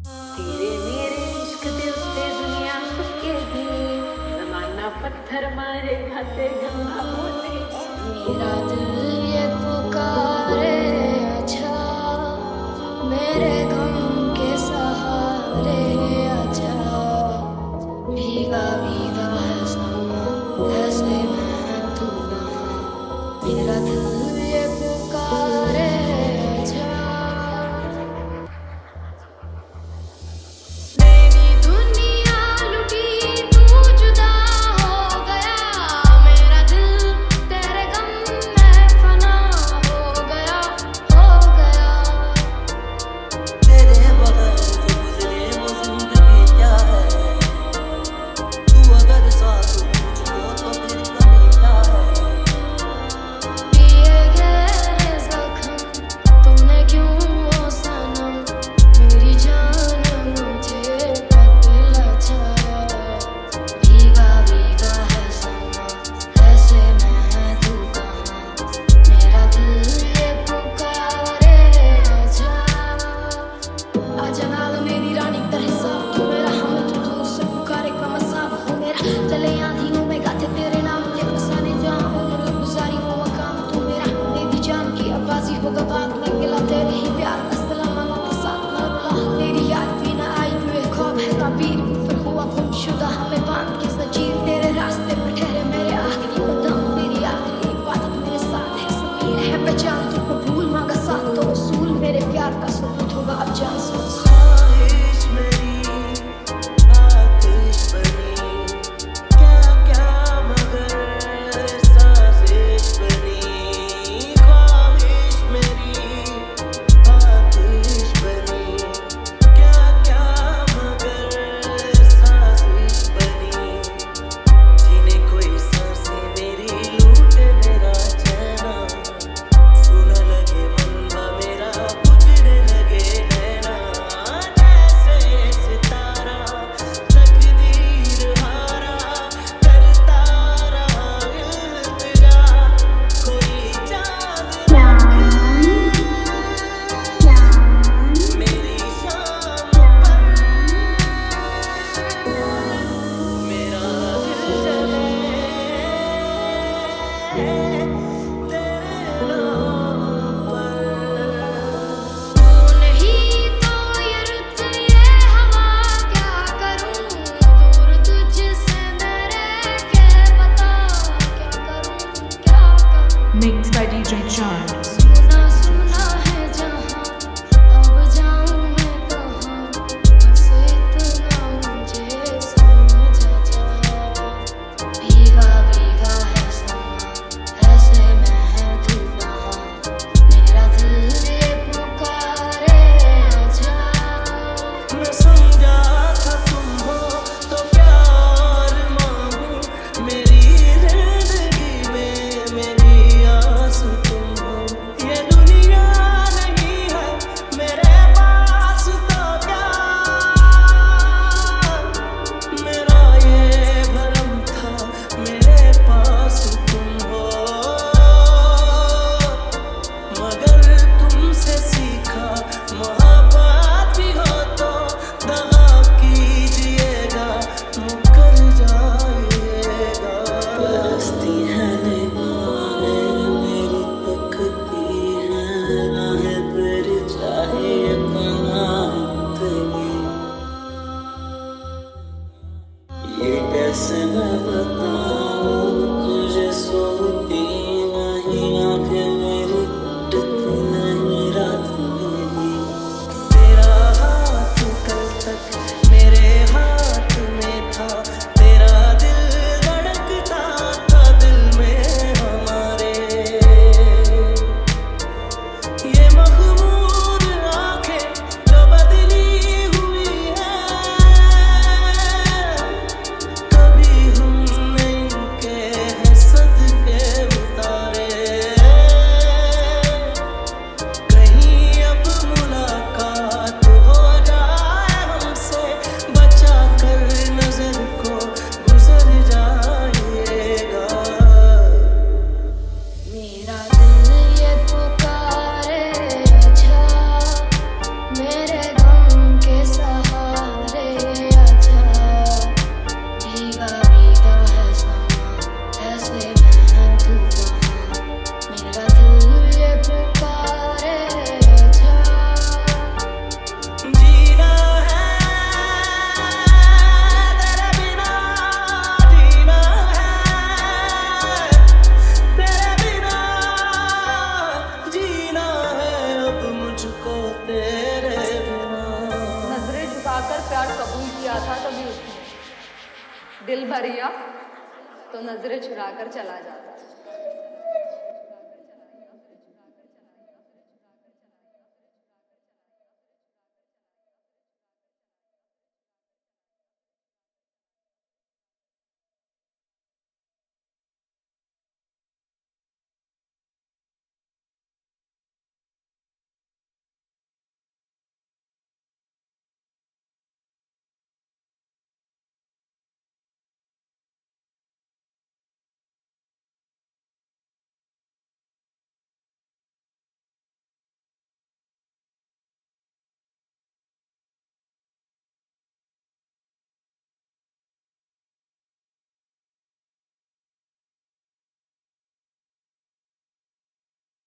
तेरे मेरे इश्क दे उत्ते दुनिया झुकेगी, जमाना पत्थर मारेगा ते गंगा बोलेगी। मेरा दिल ये पुकारे, अच्छा मेरे गम के सहारे, अच्छा भीगा भीगा है समा, कैसे मैं तू कहाँ। मेरा दिल ये पुकारे, अच्छा मेरी दुनिया लुटी तू जुदा हो गया, मेरा दिल तेरे गम में फना हो गया, हो गया। तेरे बगैर गुजरे वो जिंदगी क्या है, तू अगर साथ हो मुझको तो फिर कमी क्या है। पिए गहरे जख्म तूने क्यों ओ सनम, मेरी जान मुझे पता चला। भीगा भीगा है समा, कैसे मैं तू कहाँ। मेरा दिल ये पुकारे, आजा आजा नाल मेरी रानी तेरे साथ तू मेरा हम तू दूर से पुकारे का मसाब हो मेरा। चले आंधियों में गाते तेरे नाम के फसाने जहाँ उम्र गुजारी हो मकाम तू मेरा। मेरी जान की आवाज़ी होगा बात में गिला तेरे ही प्यार का सलाम मांगो तो साथ न रुला। तेरी याद भी ना आई हुए ख्वाब है ताबीर फिर हुआ गुमशुदा हमें बांध के जंजीर। तेरे रास्ते पे ठहरे मेरे आखिरी कदम, तेरी आखिरी इबादत मेरे साथ है ज़मीर है पहचान तू कबूल मांगा साथ तो वसूल। मेरे प्यार का सबूत होगा अब जान से ख्वाहिश मेरी आतिश बनी, क्या क्या मगर साजिश बनी। ख्वाहिश मेरी आतिश बनी, क्या क्या मगर साजिश बनी। जीने कोई सांसें मेरी लूटे मेरा चैना, सुन लगे मनवा मेरा उजड़ने लगे नैना। प्यार कबूल किया था तभी उसने दिल भरिया तो नजरें चुरा कर चला जाता।